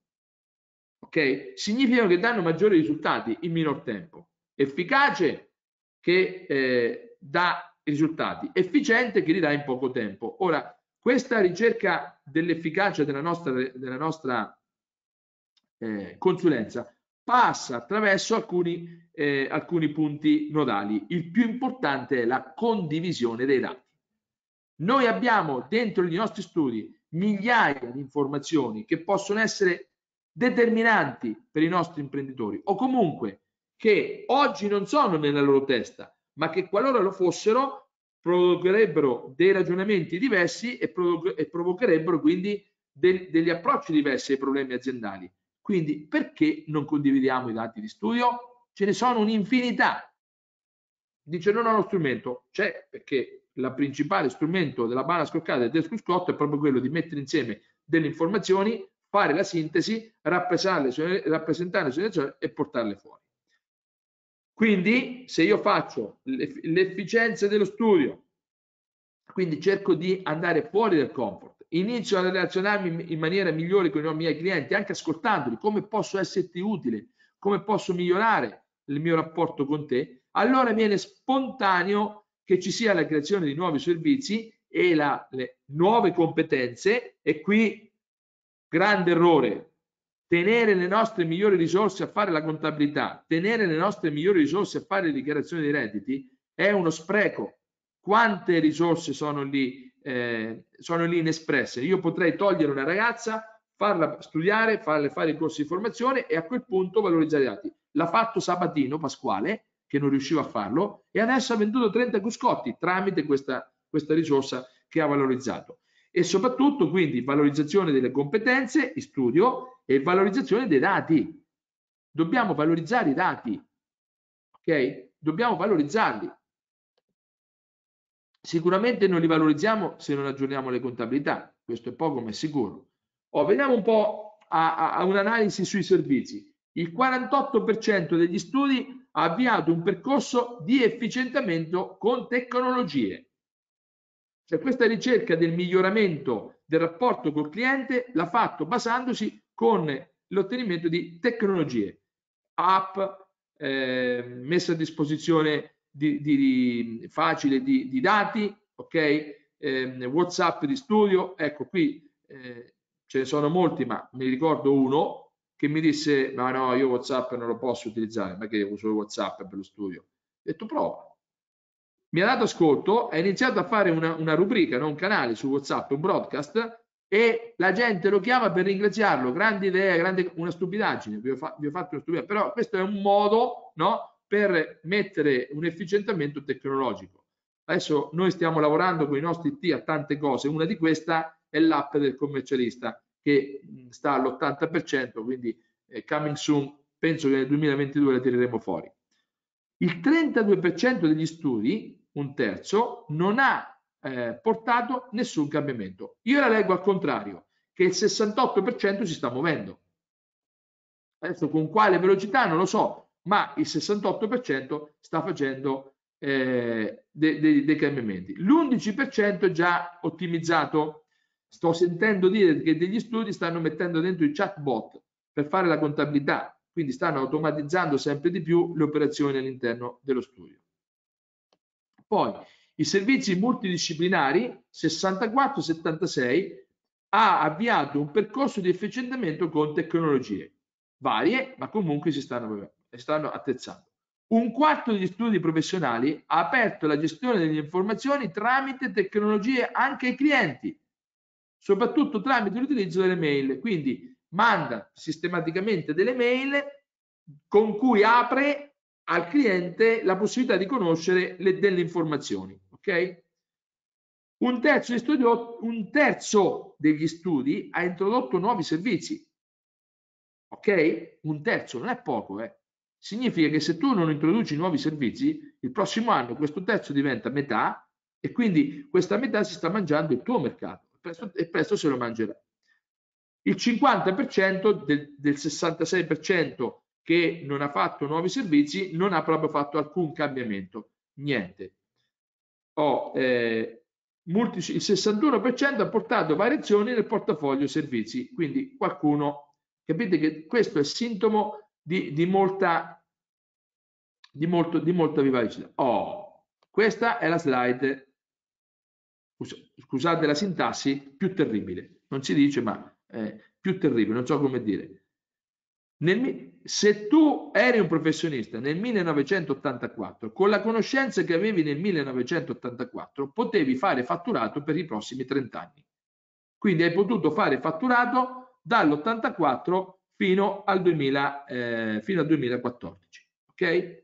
ok? Significa che danno maggiori risultati in minor tempo. Efficace che eh, dà risultati, efficiente che li dà in poco tempo. Ora, questa ricerca dell'efficacia della nostra, della nostra eh, consulenza passa attraverso alcuni, eh, alcuni punti nodali. Il più importante è la condivisione dei dati. Noi abbiamo dentro i nostri studi migliaia di informazioni che possono essere determinanti per i nostri imprenditori, o comunque che oggi non sono nella loro testa, ma che qualora lo fossero provocherebbero dei ragionamenti diversi e, provo e provocherebbero quindi de degli approcci diversi ai problemi aziendali. Quindi perché non condividiamo i dati di studio? Ce ne sono un'infinità. Dice non ho lo strumento, c'è, perché il principale strumento della banda scoccata del Desco Scott è proprio quello di mettere insieme delle informazioni, fare la sintesi, rappresentarle, rappresentare le sue e portarle fuori. Quindi se io faccio l'efficienza dello studio, quindi cerco di andare fuori dal comfort, inizio a relazionarmi in maniera migliore con i miei clienti, anche ascoltandoli, come posso esserti utile, come posso migliorare il mio rapporto con te, allora viene spontaneo che ci sia la creazione di nuovi servizi e la, le nuove competenze. E qui grande errore: tenere le nostre migliori risorse a fare la contabilità, tenere le nostre migliori risorse a fare le dichiarazioni dei redditi è uno spreco. Quante risorse sono lì, eh, sono lì inespresse? Io potrei togliere una ragazza, farla studiare, farle fare i corsi di formazione e a quel punto valorizzare i dati. L'ha fatto Sabatino Pasquale che non riusciva a farlo, e adesso ha venduto trenta cruscotti tramite questa, questa risorsa che ha valorizzato. E soprattutto quindi valorizzazione delle competenze in studio e valorizzazione dei dati. Dobbiamo valorizzare i dati, ok? Dobbiamo valorizzarli. Sicuramente non li valorizziamo se non aggiorniamo le contabilità, questo è poco ma è sicuro. Oh, vediamo un po' a, a, a un'analisi sui servizi. Il quarantotto per cento degli studi ha avviato un percorso di efficientamento con tecnologie. Cioè, questa ricerca del miglioramento del rapporto col cliente l'ha fatto basandosi con l'ottenimento di tecnologie, app, eh, messa a disposizione di, di, di facile di, di dati, ok? Eh, WhatsApp di studio. Ecco, qui eh, ce ne sono molti, ma mi ricordo uno che mi disse: ma no, io WhatsApp non lo posso utilizzare, ma che uso WhatsApp per lo studio? Ho detto: prova. Mi ha dato ascolto, ha iniziato a fare una, una rubrica, no? Un canale su WhatsApp, un broadcast, e la gente lo chiama per ringraziarlo. Grande idea, grande, una stupidaggine, vi ho, fa, vi ho fatto una stupidaggine, però questo è un modo, no? Per mettere un efficientamento tecnologico. Adesso noi stiamo lavorando con i nostri I T a tante cose, una di queste è l'app del commercialista che sta all'ottanta per cento, quindi eh, coming soon, penso che nel duemilaventidue la tireremo fuori. Il trentadue per cento degli studi, un terzo, non ha eh, portato nessun cambiamento. Io la leggo al contrario, che il sessantotto per cento si sta muovendo. Adesso con quale velocità non lo so, ma il sessantotto per cento sta facendo eh, dei, dei, dei cambiamenti. L'undici per cento è già ottimizzato. Sto sentendo dire che degli studi stanno mettendo dentro i chatbot per fare la contabilità, quindi stanno automatizzando sempre di più le operazioni all'interno dello studio. Poi i servizi multidisciplinari, sessantaquattro settantasei, ha avviato un percorso di efficientamento con tecnologie varie, ma comunque si stanno, stanno attrezzando. Un quarto degli studi professionali ha aperto la gestione delle informazioni tramite tecnologie anche ai clienti, soprattutto tramite l'utilizzo delle mail. Quindi manda sistematicamente delle mail con cui apre al cliente la possibilità di conoscere le, delle informazioni. Ok? Un terzo, di studio, un terzo degli studi ha introdotto nuovi servizi. Ok? Un terzo non è poco, eh? Significa che se tu non introduci nuovi servizi, il prossimo anno questo terzo diventa metà e quindi questa metà si sta mangiando il tuo mercato presto, e presto se lo mangerà. Il cinquanta per cento del, del sessantasei per cento che non ha fatto nuovi servizi non ha proprio fatto alcun cambiamento, niente. Oh, eh, multi, il sessantuno per cento ha portato variazioni nel portafoglio servizi, quindi qualcuno. Capite che questo è sintomo di, di, molta, di, molto, di molta vivacità. Oh, questa è la slide, scusate la sintassi, più terribile. Non si dice, ma eh, più terribile, non so come dire. Nel, se tu eri un professionista nel millenovecentottantaquattro, con la conoscenza che avevi nel millenovecentottantaquattro, potevi fare fatturato per i prossimi trenta anni. Quindi hai potuto fare fatturato dall'ottantaquattro fino al duemila, eh, fino al duemilaquattordici, ok?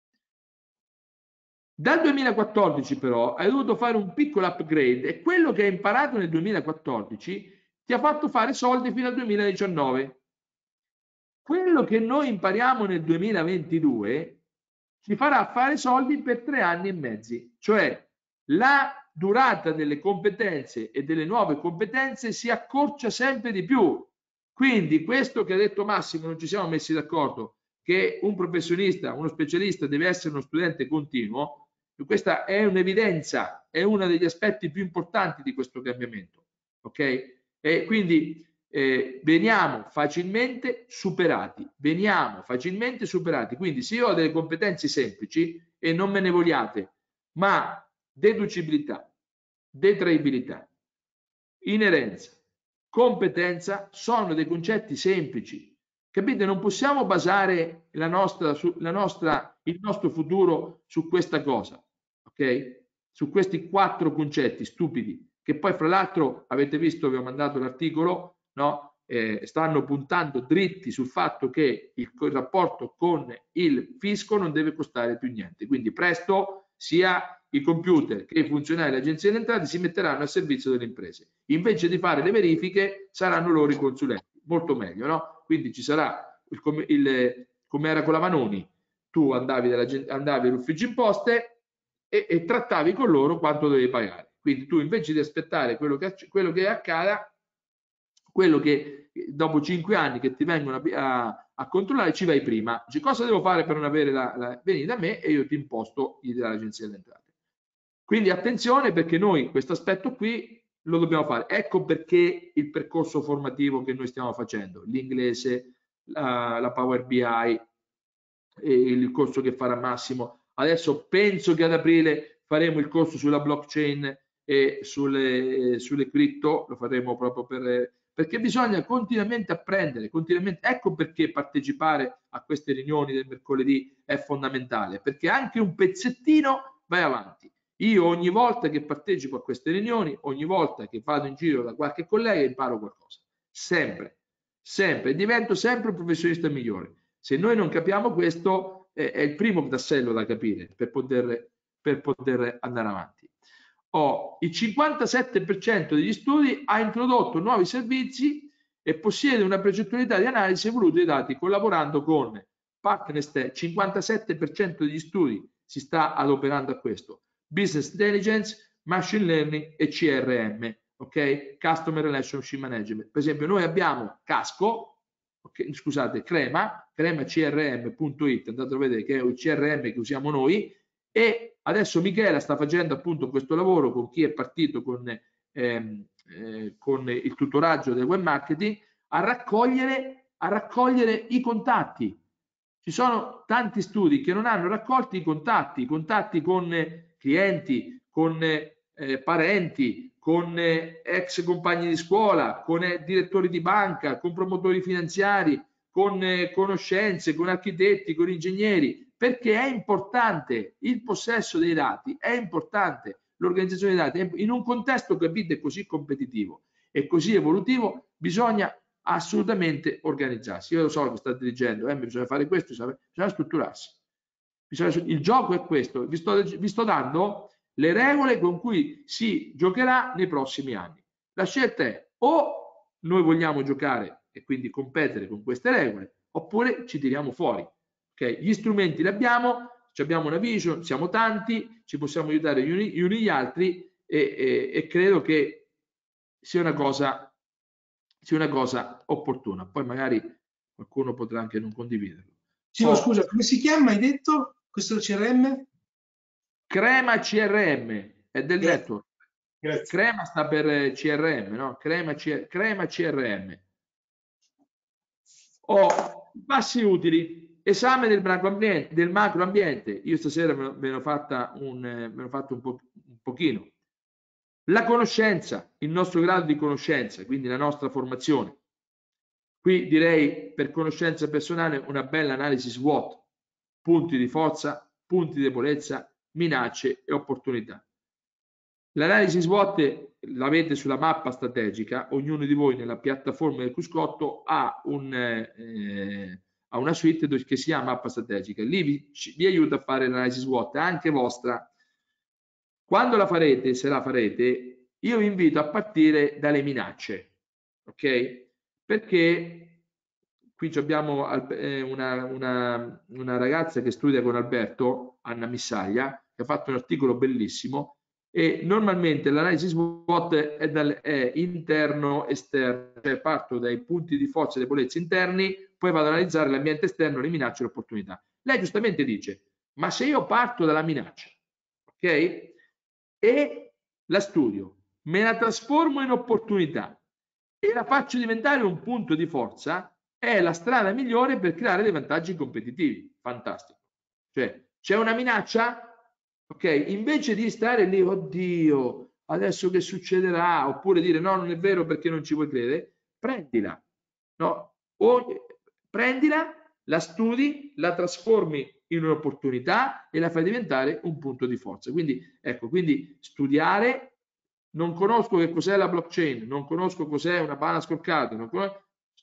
Dal duemilaquattordici però hai dovuto fare un piccolo upgrade e quello che hai imparato nel duemilaquattordici ti ha fatto fare soldi fino al duemiladiciannove. Quello che noi impariamo nel duemilaventidue ci farà fare soldi per tre anni e mezzi, cioè la durata delle competenze e delle nuove competenze si accorcia sempre di più. Quindi questo che ha detto Massimo, non ci siamo messi d'accordo, che un professionista, uno specialista deve essere uno studente continuo, questa è un'evidenza, è uno degli aspetti più importanti di questo cambiamento. Ok? E quindi eh, veniamo facilmente superati, veniamo facilmente superati. Quindi se io ho delle competenze semplici, e non me ne vogliate, ma deducibilità, detraibilità, inerenza, competenza sono dei concetti semplici. Capite? Non possiamo basare la nostra, su, la nostra, il nostro futuro su questa cosa, ok? Su questi quattro concetti stupidi, che poi fra l'altro avete visto, vi ho mandato l'articolo, no? eh, stanno puntando dritti sul fatto che il, il rapporto con il fisco non deve costare più niente. Quindi presto sia i computer che i funzionari dell'Agenzia delle Entrate si metteranno al servizio delle imprese. Invece di fare le verifiche saranno loro i consulenti, molto meglio, no? Quindi ci sarà il, il, come era con la Vanoni, tu andavi, andavi all'ufficio imposte e, e trattavi con loro quanto dovevi pagare. Quindi tu invece di aspettare quello che, quello che accada, quello che dopo cinque anni che ti vengono a, a, a controllare, ci vai prima. Dici, cosa devo fare per non avere la, la... Vieni da me e io ti imposto dall'Agenzia delle Entrate. Quindi attenzione, perché noi questo aspetto qui lo dobbiamo fare. Ecco perché il percorso formativo che noi stiamo facendo, l'inglese, la, la Power B I, e il corso che farà Massimo. Adesso penso che ad aprile faremo il corso sulla blockchain e sulle, sulle cripto, lo faremo proprio per, perché bisogna continuamente apprendere, continuamente. Ecco perché partecipare a queste riunioni del mercoledì è fondamentale, perché anche un pezzettino vai avanti. Io ogni volta che partecipo a queste riunioni, ogni volta che vado in giro da qualche collega, imparo qualcosa. Sempre, sempre, divento sempre un professionista migliore. Se noi non capiamo questo, eh, è il primo tassello da capire per poter, per poter andare avanti. Oh, il cinquantasette per cento degli studi ha introdotto nuovi servizi e possiede una progettualità di analisi evoluta dei dati collaborando con partner esterni. cinquantasette per cento degli studi si sta adoperando a questo. Business Intelligence, Machine Learning e C R M, ok? Customer Relationship Management. Per esempio noi abbiamo Casco, okay, scusate, Crema, crema C R M punto it, andate a vedere che è il C R M che usiamo noi, e adesso Michela sta facendo appunto questo lavoro con chi è partito con, ehm, eh, con il tutoraggio del web marketing a raccogliere, a raccogliere i contatti. Ci sono tanti studi che non hanno raccolto i contatti, i contatti con eh, clienti, con eh, parenti, con eh, ex compagni di scuola, con eh, direttori di banca, con promotori finanziari, con eh, conoscenze, con architetti, con ingegneri, perché è importante il possesso dei dati, è importante l'organizzazione dei dati. In un contesto, capite, così competitivo e così evolutivo, bisogna assolutamente organizzarsi. Io lo so che state dicendo, eh, bisogna fare questo, bisogna, bisogna strutturarsi. Bisogna, il gioco è questo, vi sto, vi sto dando le regole con cui si giocherà nei prossimi anni. La scelta è o noi vogliamo giocare e quindi competere con queste regole, oppure ci tiriamo fuori. Okay? Gli strumenti li abbiamo, abbiamo una vision, siamo tanti, ci possiamo aiutare gli uni, gli, uni gli altri e, e, e credo che sia una cosa sia una cosa opportuna. Poi magari qualcuno potrà anche non condividerlo. Sì, oh, scusa, come si chiama, hai detto, questo C R M? Crema C R M, è del Grazie. network. Grazie. Crema sta per C R M, no? Crema, C Crema C R M. Oh, passi utili. Esame del macro ambiente. Del macro ambiente. Io stasera me ne ho fatta un, me ne ho fatto un, po un pochino. La conoscenza, il nostro grado di conoscenza, quindi la nostra formazione. Qui direi per conoscenza personale una bella analisi SWOT, punti di forza, punti di debolezza, minacce e opportunità. L'analisi SWOT l'avete sulla mappa strategica, ognuno di voi nella piattaforma del Cruscotto ha, un, eh, ha una suite che si chiama mappa strategica, lì vi, vi aiuta a fare l'analisi SWOT, anche vostra. Quando la farete, se la farete, io vi invito a partire dalle minacce, ok? Perché qui abbiamo una, una, una ragazza che studia con Alberto, Anna Missaglia, che ha fatto un articolo bellissimo e normalmente l'analisi SWOT è, dal, è interno-esterno, cioè parto dai punti di forza e debolezza interni, poi vado ad analizzare l'ambiente esterno, le minacce e le opportunità. Lei giustamente dice, ma se io parto dalla minaccia, ok? E la studio, me la trasformo in opportunità e la faccio diventare un punto di forza, è la strada migliore per creare dei vantaggi competitivi. Fantastico. Cioè, c'è una minaccia? Ok, invece di stare lì, oddio, adesso che succederà, oppure dire no, non è vero perché non ci vuoi credere, prendila. No? O prendila, la studi, la trasformi in un'opportunità e la fai diventare un punto di forza. Quindi, ecco, quindi studiare, non conosco che cos'è la blockchain, non conosco cos'è una banana scorecard, non conosco,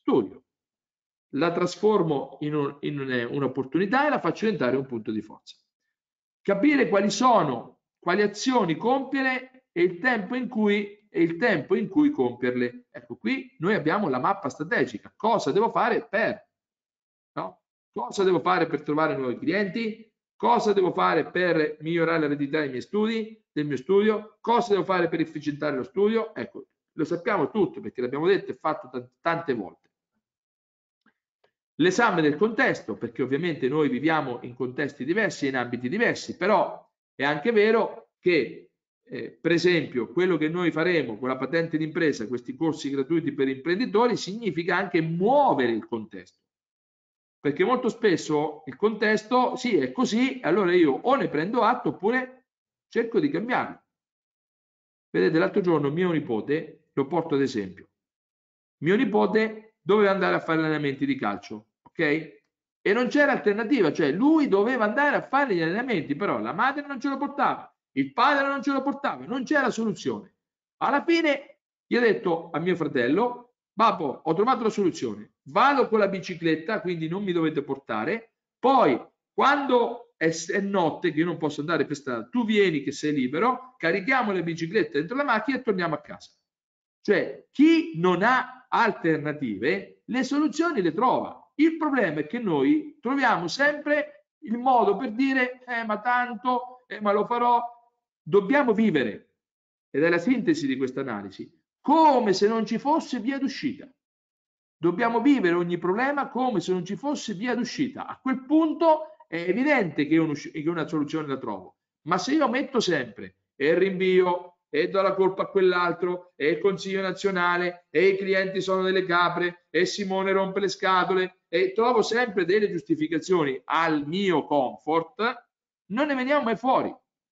studio, la trasformo in, un, in un'opportunità e la faccio diventare un punto di forza. Capire quali sono, quali azioni compiere e il tempo in cui, e il tempo in cui compierle. Ecco, qui noi abbiamo la mappa strategica. Cosa devo fare per? No? Cosa devo fare per trovare nuovi clienti? Cosa devo fare per migliorare la redditività dei miei studi, del mio studio? Cosa devo fare per efficientare lo studio? Ecco, lo sappiamo tutto perché l'abbiamo detto e fatto tante volte. L'esame del contesto, perché ovviamente noi viviamo in contesti diversi e in ambiti diversi, però è anche vero che, eh, per esempio, quello che noi faremo con la patente d'impresa, questi corsi gratuiti per imprenditori, significa anche muovere il contesto. Perché molto spesso il contesto, sì, è così, allora io o ne prendo atto oppure cerco di cambiarlo. Vedete, l'altro giorno mio nipote, lo porto ad esempio, mio nipote doveva andare a fare allenamenti di calcio, ok? E non c'era alternativa, cioè lui doveva andare a fare gli allenamenti, però la madre non ce lo portava, il padre non ce lo portava, non c'era soluzione. Alla fine gli ho detto a mio fratello, babbo, ho trovato la soluzione, vado con la bicicletta, quindi non mi dovete portare, poi quando è, è notte, che io non posso andare per strada, tu vieni che sei libero, carichiamo le biciclette dentro la macchina e torniamo a casa. Cioè, chi non ha alternative, le soluzioni le trova. Il problema è che noi troviamo sempre il modo per dire, eh, ma tanto, eh, ma lo farò. Dobbiamo vivere, ed è la sintesi di questa analisi, come se non ci fosse via d'uscita. Dobbiamo vivere ogni problema come se non ci fosse via d'uscita. A quel punto è evidente che, che una soluzione la trovo. Ma se io metto sempre e il rinvio, e do la colpa a quell'altro, e il Consiglio nazionale, e i clienti sono delle capre, e Simone rompe le scatole, e trovo sempre delle giustificazioni al mio comfort, non ne veniamo mai fuori.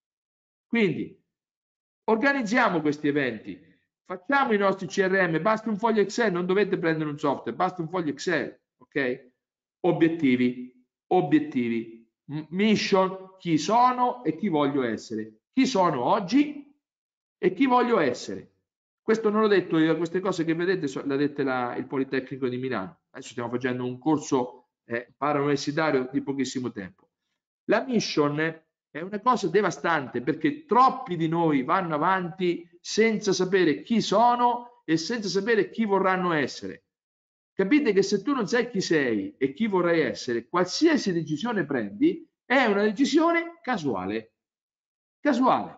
Quindi organizziamo questi eventi, facciamo i nostri C R M, basta un foglio Excel, non dovete prendere un software, basta un foglio Excel, ok? Obiettivi, obiettivi, mission, chi sono e chi voglio essere. Chi sono oggi e chi voglio essere. Questo non l'ho detto io, queste cose che vedete l'ha dette la, il Politecnico di Milano. Adesso stiamo facendo un corso eh, parauniversitario di pochissimo tempo. La mission è una cosa devastante perché troppi di noi vanno avanti senza sapere chi sono e senza sapere chi vorranno essere. Capite che se tu non sai chi sei e chi vorrai essere, qualsiasi decisione prendi è una decisione casuale. Casuale.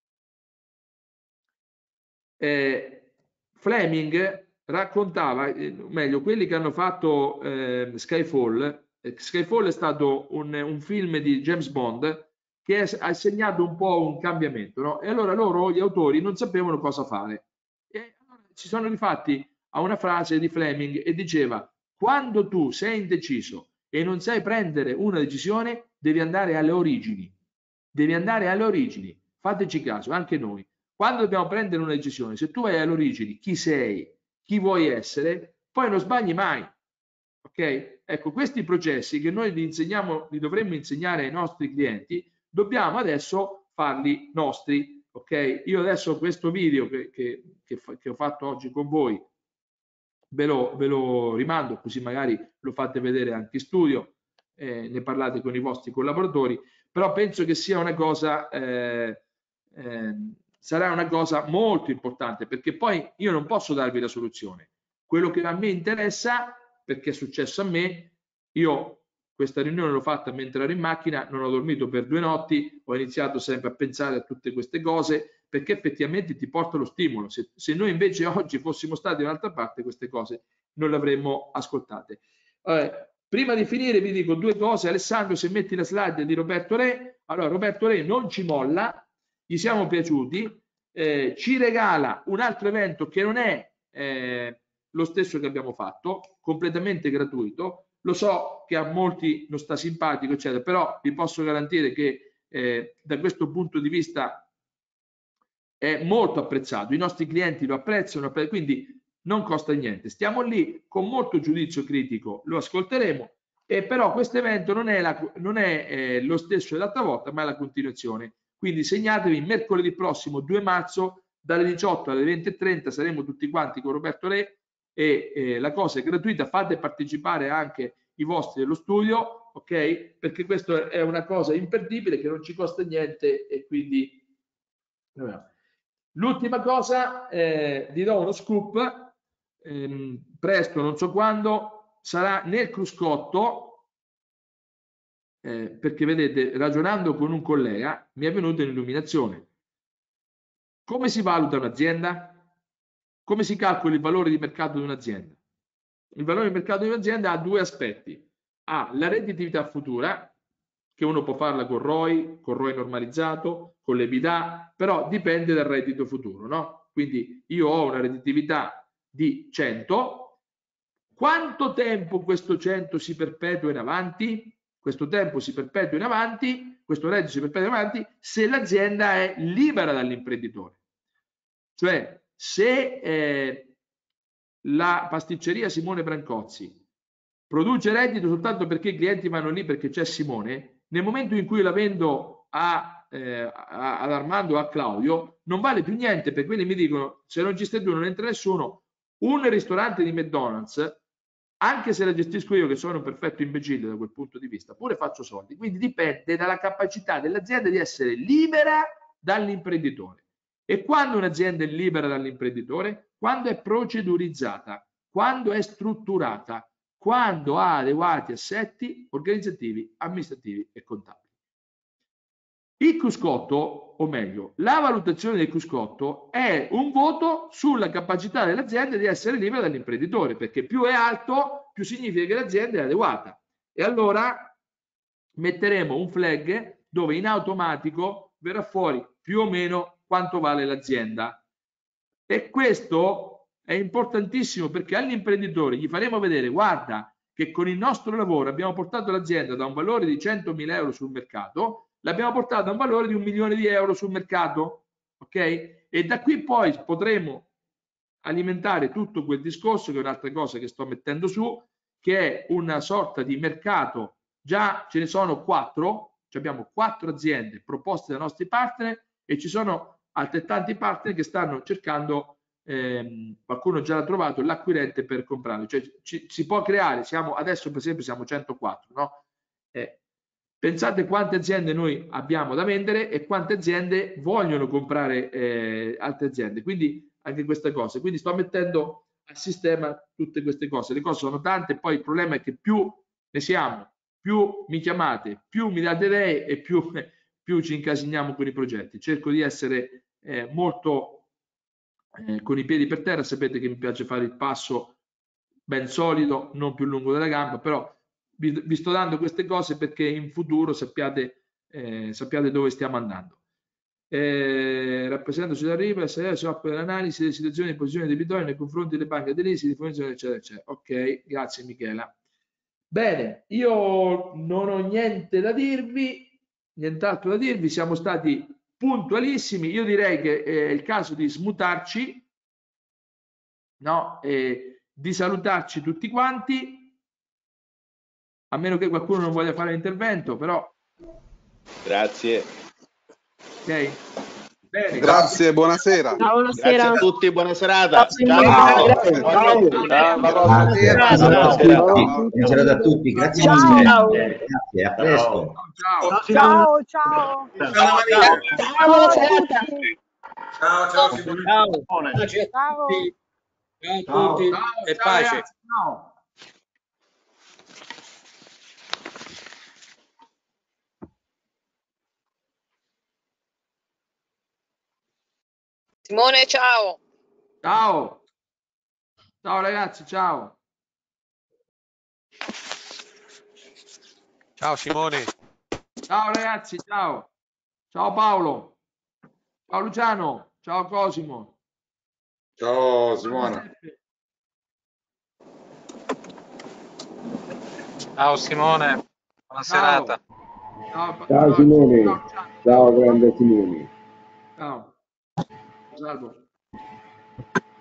Eh, Fleming raccontava, eh, meglio, quelli che hanno fatto eh, Skyfall. Eh, Skyfall è stato un, un film di James Bond che è, ha segnato un po' un cambiamento, no? E allora loro, gli autori, non sapevano cosa fare. E allora si sono rifatti a una frase di Fleming e diceva: quando tu sei indeciso e non sai prendere una decisione, devi andare alle origini. Devi andare alle origini. Fateci caso, anche noi. Quando dobbiamo prendere una decisione, se tu vai alle origini, chi sei, chi vuoi essere, poi non sbagli mai. Ok? Ecco, questi processi che noi li insegniamo, li dovremmo insegnare ai nostri clienti, dobbiamo adesso farli nostri. Ok? Io adesso questo video che, che, che, che ho fatto oggi con voi ve lo, ve lo rimando, così magari lo fate vedere anche in studio, eh, ne parlate con i vostri collaboratori, però penso che sia una cosa... Eh, eh, sarà una cosa molto importante, perché poi io non posso darvi la soluzione. Quello che a me interessa, perché è successo a me, io questa riunione l'ho fatta mentre ero in macchina, non ho dormito per due notti, ho iniziato sempre a pensare a tutte queste cose, perché effettivamente ti porta lo stimolo. Se, se noi invece oggi fossimo stati da un'altra parte, queste cose non le avremmo ascoltate. Allora, prima di finire vi dico due cose. Alessandro, se metti la slide di Roberto Re, allora Roberto Re non ci molla, gli siamo piaciuti, eh, ci regala un altro evento che non è eh, lo stesso che abbiamo fatto, completamente gratuito. Lo so che a molti non sta simpatico, eccetera, però vi posso garantire che eh, da questo punto di vista è molto apprezzato. I nostri clienti lo apprezzano, quindi non costa niente. Stiamo lì con molto giudizio critico, lo ascolteremo, e però questo evento non è, la, non è eh, lo stesso dell'altra volta, ma è la continuazione. Quindi segnatevi mercoledì prossimo due marzo dalle diciotto alle venti e trenta, saremo tutti quanti con Roberto Re e eh, la cosa è gratuita, fate partecipare anche i vostri dello studio, ok? Perché questo è una cosa imperdibile che non ci costa niente e quindi... L'ultima cosa, eh, vi do uno scoop, ehm, presto, non so quando, sarà nel cruscotto, eh, perché vedete, ragionando con un collega, mi è venuta un'illuminazione. Come si valuta un'azienda? Come si calcola il valore di mercato di un'azienda? Il valore di mercato di un'azienda ha due aspetti. Ha la redditività futura, che uno può farla con R O I, con R O I normalizzato, con l'EBITDA, però dipende dal reddito futuro, no? Quindi io ho una redditività di cento, quanto tempo questo cento si perpetua in avanti? Questo tempo si perpetua in avanti, questo reddito si perpetua in avanti se l'azienda è libera dall'imprenditore. Cioè, se eh, la pasticceria Simone Brancozzi produce reddito soltanto perché i clienti vanno lì perché c'è Simone, nel momento in cui la vendo a, eh, a, ad Armando o a Claudio, non vale più niente, perché quelli mi dicono, se non ci stai tu non entra nessuno. Un ristorante di McDonald's, anche se la gestisco io, che sono un perfetto imbecille da quel punto di vista, pure faccio soldi. Quindi dipende dalla capacità dell'azienda di essere libera dall'imprenditore. E quando un'azienda è libera dall'imprenditore? Quando è procedurizzata, quando è strutturata, quando ha adeguati assetti organizzativi, amministrativi e contabili. Il cruscotto, o meglio, la valutazione del cruscotto è un voto sulla capacità dell'azienda di essere libera dall'imprenditore, perché più è alto, più significa che l'azienda è adeguata. E allora metteremo un flag dove in automatico verrà fuori più o meno quanto vale l'azienda. E questo è importantissimo perché all'imprenditore gli faremo vedere, guarda, che con il nostro lavoro abbiamo portato l'azienda da un valore di centomila euro sul mercato, l'abbiamo portata a un valore di un milione di euro sul mercato, ok? E da qui poi potremo alimentare tutto quel discorso, che è un'altra cosa che sto mettendo su, che è una sorta di mercato. Già ce ne sono quattro, cioè abbiamo quattro aziende proposte dai nostri partner e ci sono altrettanti partner che stanno cercando, ehm, qualcuno già l'ha trovato, l'acquirente per comprarlo. Cioè ci, si può creare, siamo, adesso per esempio siamo centoquattro, no? Eh, pensate quante aziende noi abbiamo da vendere e quante aziende vogliono comprare eh, altre aziende. Quindi anche queste cose. Quindi sto mettendo a sistema tutte queste cose. Le cose sono tante, poi il problema è che più ne siamo, più mi chiamate, più mi date idee e più, più ci incasiniamo con i progetti. Cerco di essere eh, molto eh, con i piedi per terra. Sapete che mi piace fare il passo ben solido, non più lungo della gamba, però vi, vi sto dando queste cose perché in futuro sappiate, eh, sappiate dove stiamo andando. Eh, rappresentandoci da Riva, se si occupa dell'analisi delle situazioni di posizione debitoria nei confronti delle banche dell'I S I, di fornizione, eccetera, eccetera. Ok, grazie Michela. Bene, io non ho niente da dirvi, nient'altro da dirvi, siamo stati puntualissimi. Io direi che è il caso di smutarci, no? E di salutarci tutti quanti, a meno che qualcuno non voglia fare l'intervento, però. Grazie. Ok. Bene. Grazie, buonasera. Ciao, buonasera. Grazie a tutti, buona serata. Ciao. Ciao. Buonasera a tutti, grazie Ciao. mille. Ciao. Grazie, a presto. Ciao. Ciao, ciao. Ciao Maria. Ciao, buona serata. Ciao, ciao Simone. Ciao. Pace a Ciao. tutti. Ciao a tutti Ciao, e ciao, pace. ragazzi, ciao. Simone, ciao. Ciao. Ciao ragazzi, ciao. Ciao Simone. Ciao ragazzi, ciao. Ciao Paolo. Ciao Luciano. Ciao Cosimo. Ciao Simone. Ciao Simone, buona serata. Ciao, Ciao Simone. Ciao, ciao. Ciao grande Simone. Ciao. Salvo.